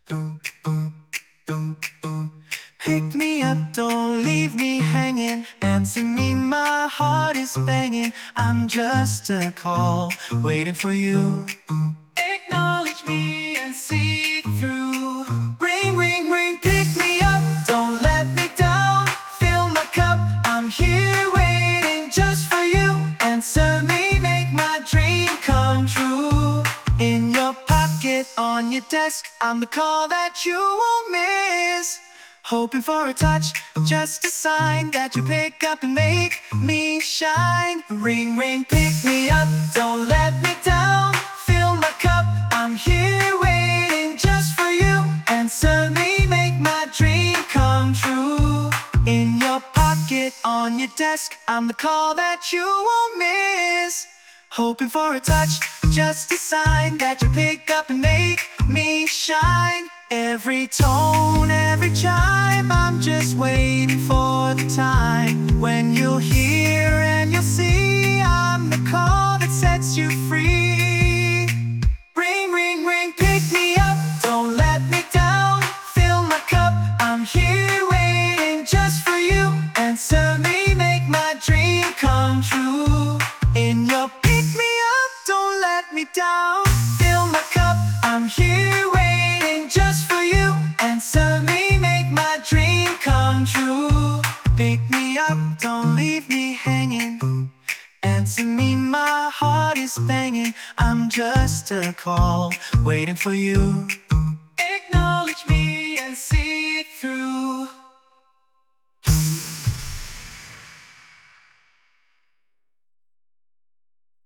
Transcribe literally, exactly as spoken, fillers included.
Pick me up, don't leave me hanging. Answer me, my heart is banging. I'm just a call, waiting for you. Acknowledge me and see it through. Ring, ring, ring, pick me up, don't let me down. Fill my cup, I'm here waiting just for you. Answer me, make my dream come true. In your pocket, on your desk, I'm the call that you won't miss. Hoping for a touch, just a sign that you pick up and make me shine. Ring, ring, pick me up, don't let me down. Fill my cup, I'm here waiting just for you. Answer me, make my dream come true. In your pocket, on your desk, I'm the call that you won't miss. Hoping for a touch, just a sign that you pick up and make me shine. Every tone, every chime, I'm just waiting for the time when you'll hear and you'll see I'm the call that sets you free. Ring, ring, ring, pick me up, don't let me down. Fill my cup, I'm here waiting just for you. Answer me, make my dream come true. In your pick me up, don't let me down. Fill my cup, I'm here waiting just for you. Answer me, make my dream come true. Pick me up, don't leave me hanging. Answer me, my heart is banging. I'm just a call, waiting for you. Acknowledge me and see it through.